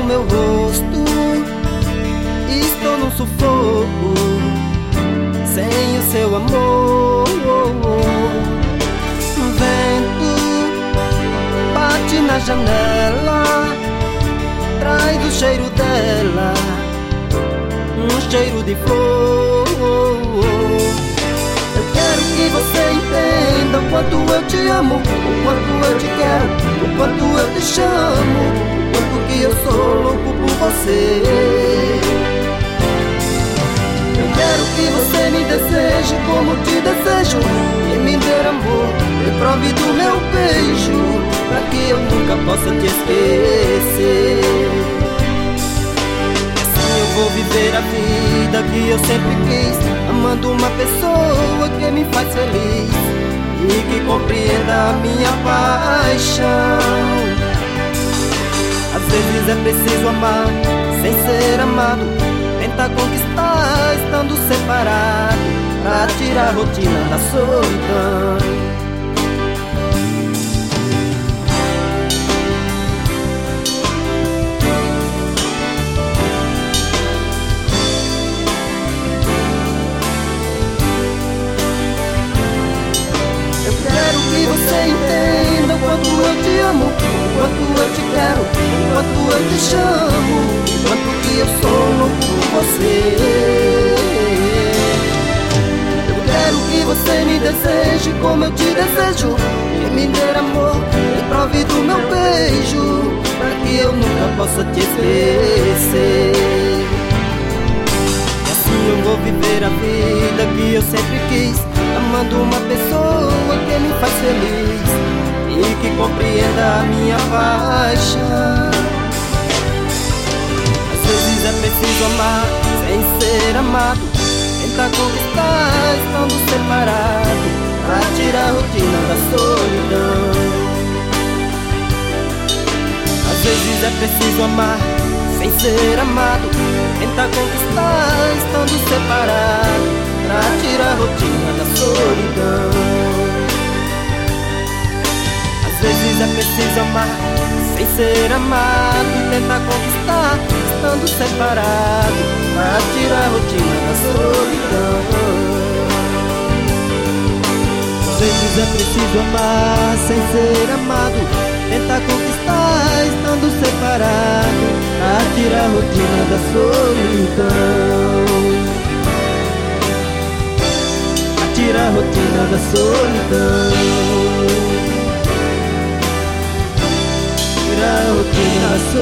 meu rosto, estou num sufoco, sem o seu amor. Vento bate na janela, traz o cheiro dela, um cheiro de flor. Eu quero que você entenda o quanto eu te amo, o quanto eu te quero, o quanto eu te chamo, o quanto que eu sou louco por você. Eu quero que você me deseje como te desejo, e me dê amor, me prove do meu beijo, pra que eu nunca possa te esquecer. Assim eu vou viver a vida que eu sempre quis, amando uma pessoa que me faz feliz e que compreenda a minha paixão. Às vezes é preciso amar sem ser amado, tentar conquistar estando separado, pra tirar a rotina da solidão. Que você entenda o quanto eu te amo, o quanto eu te quero, o quanto eu te chamo, o quanto que eu sou louco por você. Eu quero que você me deseje como eu te desejo, e me dê amor, me prove do meu beijo, pra que eu nunca possa te esquecer. E assim eu vou viver a vida que eu sempre quis, amando uma pessoa que me faz feliz e que compreenda a minha paixão. Às vezes é preciso amar sem ser amado, tentar conquistar estando separado, pra tirar a rotina da solidão. Às vezes é preciso amar sem ser amado, tentar conquistar estando separado, pra tirar a rotina da solidão. Às vezes é preciso amar sem ser amado, tentar conquistar estando separado, pra tirar a rotina da solidão. Às vezes é preciso amar sem ser amado, tentar conquistar estando separado, pra tirar a rotina da solidão. Tira a rotina da solidão, tira a rotina da solidão.